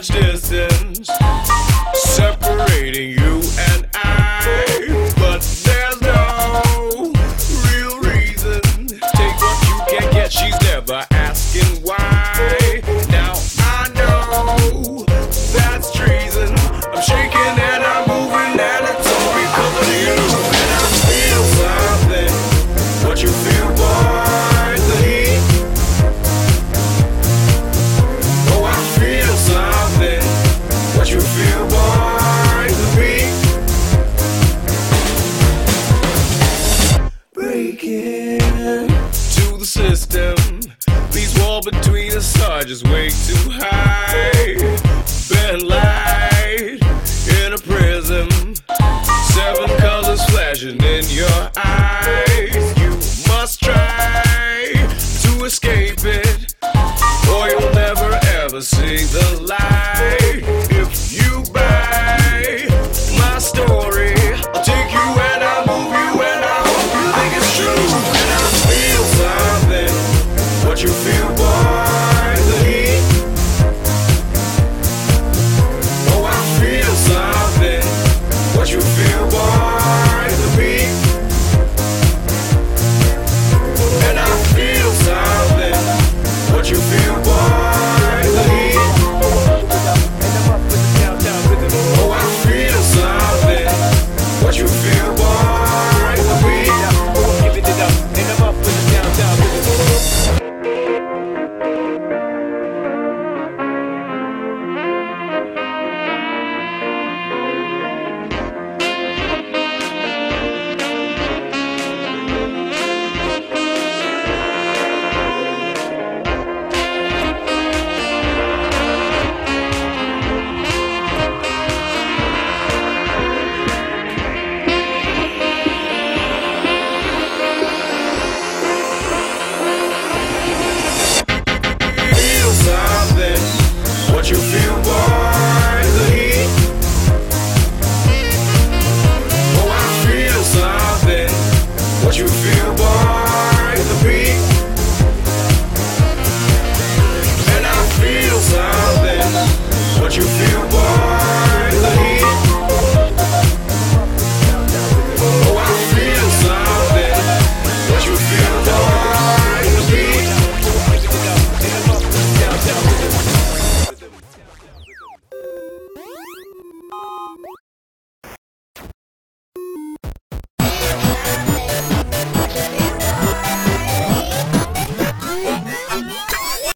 much distance separating you and I, but there's no real reason. Take what you can get, she's never asking why. Now I know that's treason. I'm shaking and I'm moving and it's all because of you. And I feel something, what you feel, boy, the heat. Oh, I feel something, what you feel, boy, the beat. Breaking to the system. These walls between us are just way too high. Bend light in a prism. 7 colors flashing in your eyes. You must try to escape it, or you'll never ever see the light. If you buy my story, I'll take you and I'll move you and I hope you think it's true. And I feel something, what you feel, boy, the heat. Oh, I feel something, what you feel, boy, the beat. And I feel something, what you feel, boy, the heat. Oh, I feel something, what you feel, boy, the beat. Give it up, and I'm up with the downtown rhythm. Feel something, what you feel, boy.